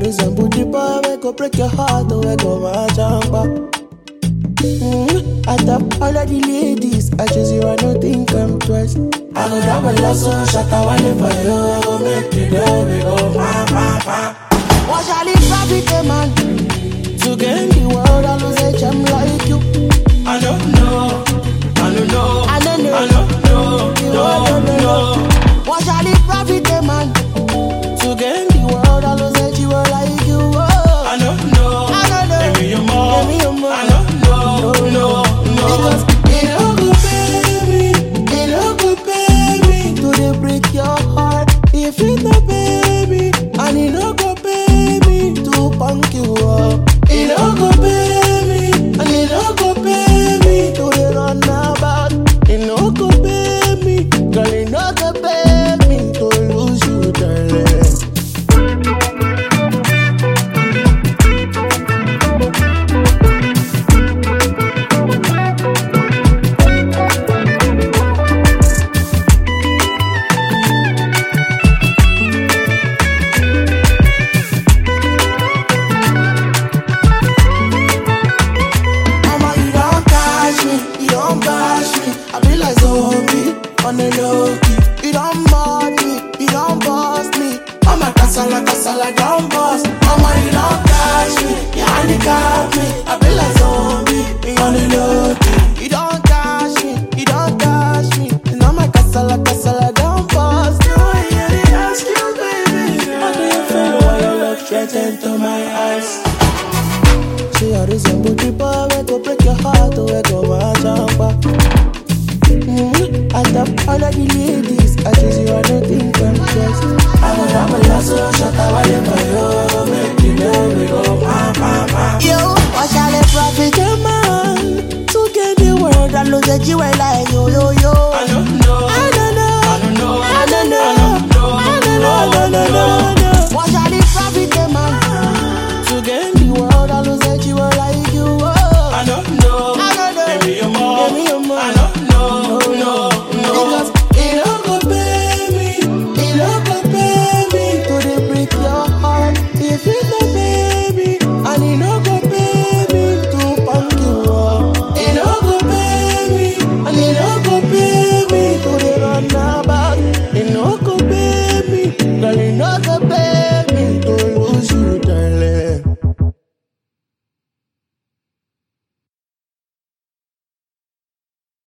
resemble the boy we go break your heart, oh we go my jumper. I top all of the ladies, I choose you, I don't think I'm twice. I go down my last so shut I want it for you, I go make you know we go ma. What shall it profit a man to gain the world, I lose a gem like you? I don't know, I don't know, I don't know, I don't know. What shall it profit a man to gain the world, I lose a jewel like you? Oh. I don't know, I don't know, give me your more, give me your more. I don't know, no. Because it don't go pay me, it don't go pay me to dey break your heart. If it no pay me, and it don't go pay me to punk you up. It don't go pay me, and it don't go pay me to dey run about. It don't go pay me, girl, it don't go pay me to lose you, darling. On the low key, you don't mod me, you don't boss me. I'm a casala, don't boss. Mama, you don't catch me, you handicap me. I be like zombie, on the low key. You don't catch me, you don't catch me. You know my casala, don't boss. Do I hear the ask you, baby? How do you feel when you look straight into my eyes? See how resemble the boy, we go break your heart, oh we go my jumper. I top all of the ladies, I choose you, I don't think I'm just. I go down my last so shut I want it for you, make you know we go ma. Yo, what shall it profit a man to gain the world and lose a jewel like yo? I don't know, I don't know, I don't know, I don't know, I don't know. What shall it profit a man to gain the world and lose a jewel like you? I don't know, I don't know, give me your more, give me your more. I don't know, no. Because it don't go pay me, it don't go pay me to dey break your heart. If it no pay me, and it don't go pay me to punk you up. It don't go pay me, and it don't go pay me to dey run about. It don't go pay me, girl, it don't go pay me.